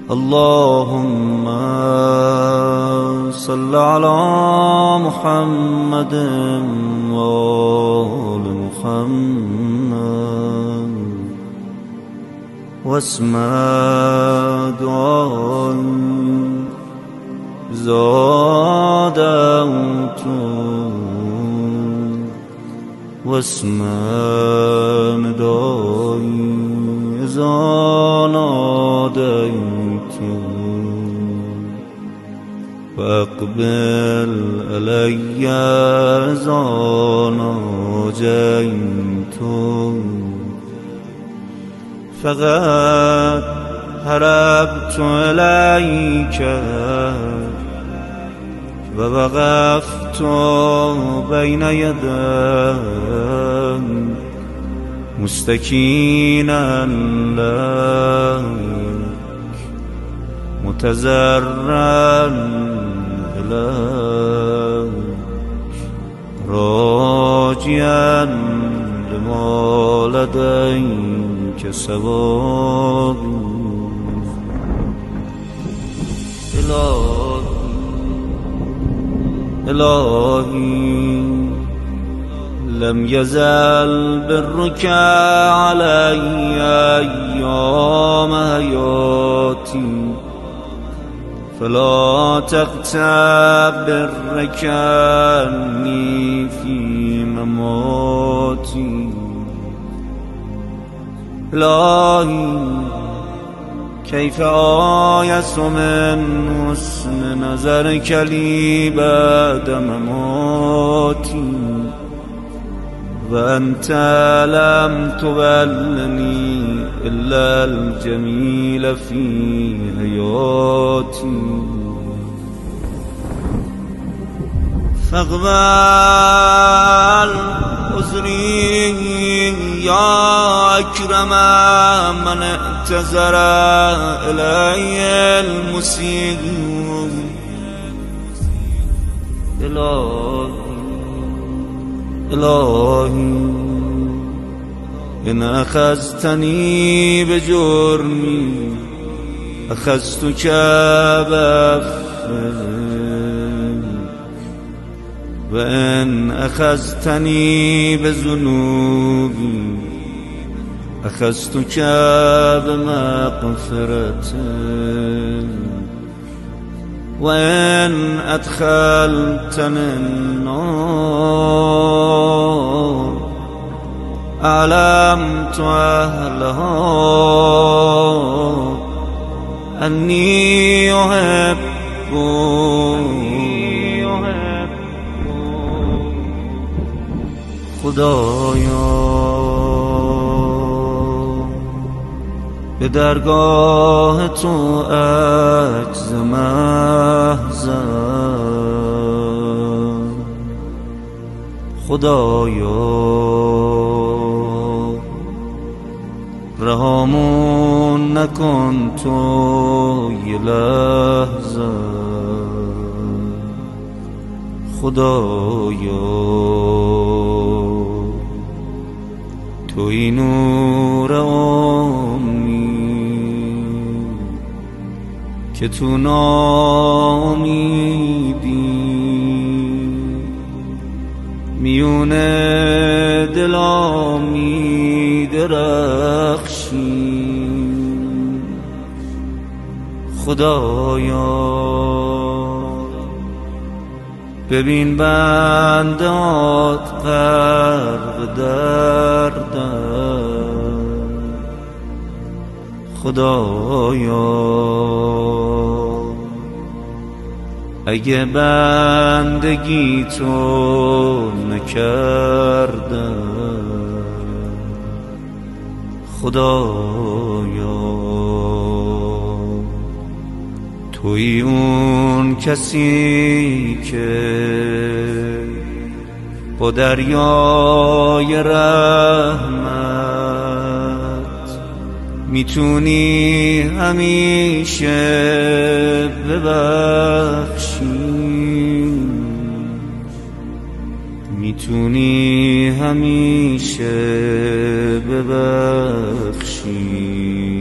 اللهم صل على محمد وآل محمد واسمع دعائي زادت واسمع ندائي إذا ناديت فاقبل علي إذا ناجيت فقد هربت إليك ووقفت بين يديك مستكينا لك متزرعا إليك راجيا لما لديك سواد إلهي لم يزل برك علي أيام حياتي فلا تغتب برك عني في مماتي إلهي كيف آيس من حسن نظرك لي بعد مماتي وأنت لم تولني إلا الجميل في حياتي فاقبل عذري يا أكرم من اعتذر إلي المسيء إلهي إن أخذتني بجرمي أخذتك بأخذك وإن أخذتني بذنوبي أخذتك بمغفرتك وإن أدخلتني النار أعلمت أهلها أني أحبك خدایا به درگاه تو عجز محضم خدایا رهامون نکن تو یه لحظه خدایا توی نور امید که تو ناامیدی میون دلا میدرخشی خدایا ببین بندات غرق دردن خدایا اگه بندگی تو نکردم خدایا توی اون کسی که با دریای رحمت میتونی همیشه ببخشی میتونی همیشه ببخشی